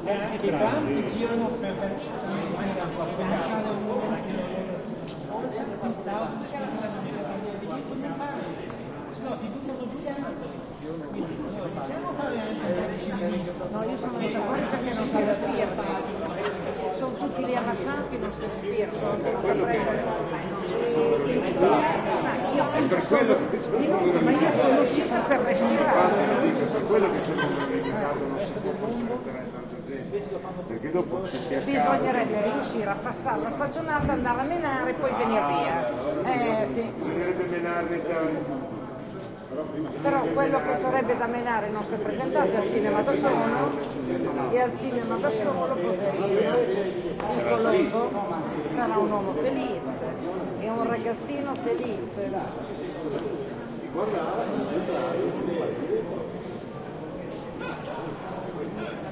e anche tram che girano perfettamente. No, io sono venuta fuori perché non si respira. Sono tutti lì ammassati che non si respira, sono venuta a prendere. Ma io sono uscita per respirare. Per quello che c'è un mercato non si può portare tanta gente, perché dopo se si accade... Bisognerebbe riuscire a passare la stagionata, andare a menare e poi venire via. Sì. Bisognerebbe menarne tanti. Però quello che sarebbe da menare non si è presentato al cinema da solo e al cinema da solo, poverino, il Colombo sarà un uomo felice e un ragazzino felice. Guarda,